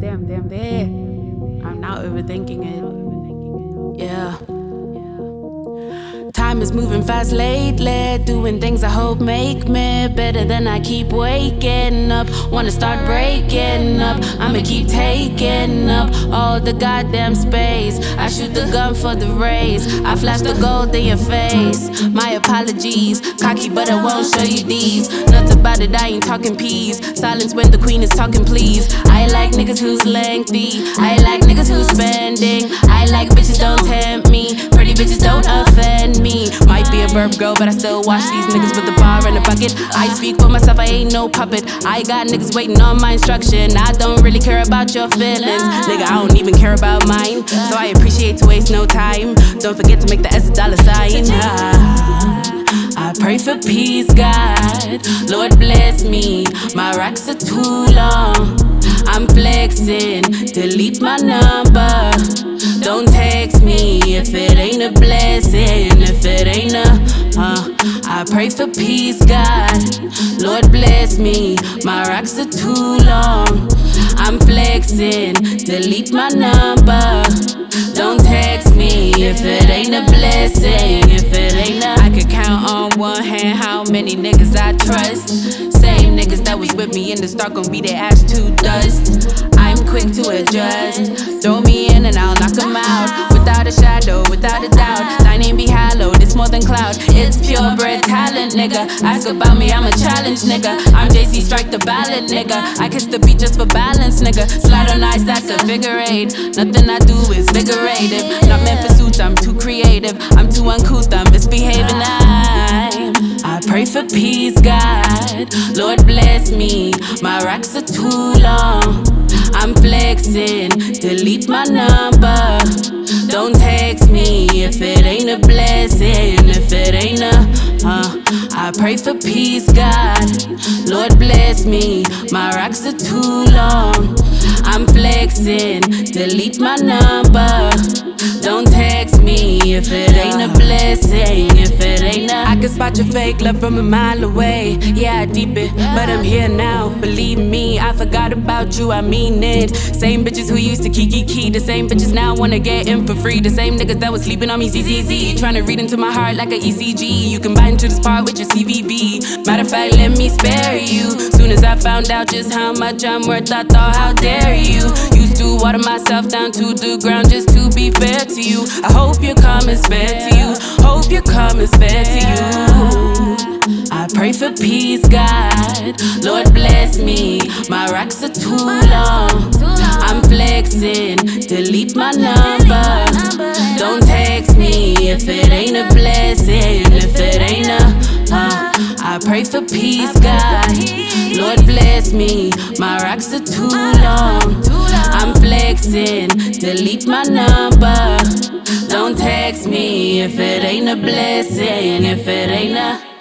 I'm not overthinking it. Yeah. Time is moving fast lately, doing things I hope make me better than I keep waking up. Wanna start breaking up, I'ma keep taking up all the goddamn space. I shoot the gun for the race, I flash the gold in your face. My apologies, cocky but I won't show you these. Nuts about it, I ain't talking peas. Silence when the queen is talking please. I like niggas who's lengthy, I like niggas who's spending. I like bitches don't tempt me, pretty bitches don't offend me. Might be a burp girl, but I still watch these niggas with the bar and the bucket. I speak for myself, I ain't no puppet. I got niggas waiting on my instruction. I don't really care about your feelings, nigga, I don't even care about mine. So I appreciate to waste no time. Don't forget to make the S a dollar sign. I pray for peace, God, Lord bless me. My racks are too long, I'm flexing, delete my number. Don't text me if it ain't a blessing, if it ain't I pray for peace, God, Lord bless me. My racks are too long, I'm flexing, delete my number. Don't text me if it ain't a blessing, if it ain't I could count on one hand how many niggas I trust. Same niggas that was with me in the start gon' be their ass to dust. I'm quick to adjust, throw me in and I'll knock 'em out. Without a shadow, without a doubt, thy name be hallowed, it's more than cloud. It's purebred talent, nigga. Ask about me, I'm a challenge, nigga. I'm Jay-Z, strike the ballad, nigga. I kiss the beat just for balance, nigga. Slide on ice, that's a figure eight. Nothing I do is figurative. Not meant for suits, I'm too creative. I'm too uncouth, I'm misbehaving. I pray for peace, God, Lord bless me. My racks are too long, I'm flexing, delete my number. Don't text me if it ain't a blessing, if it ain't I pray for peace, God, Lord bless me. My racks are too long, I'm flexing, delete my number. Don't text me if it ain't a blessing, if it ain't I can spot your fake love from a mile away. Yeah, I deep it, but I'm here now. Believe me, I forgot about you, I mean it. Same bitches who used to key. The same bitches now wanna get in for free. The same niggas that was sleeping on me ZZZ. Trying to read into my heart like a ECG. You can buy into this part with your CVV. Matter of fact, let me spare you. Soon as I found out just how much I'm worth, I thought, how dare you. Used to water myself down to the ground just to be fair to you. I hope your karma's fair to you. Hope your karma's fair to you. I pray for peace, God, Lord bless me. My racks are too long, I'm flexing, delete my number. Don't text me if it ain't a blessing, if it ain't I pray for peace, God, Lord bless me. My racks are too long, I'm flexing, delete my number. Don't text me if it ain't a blessing, if it ain't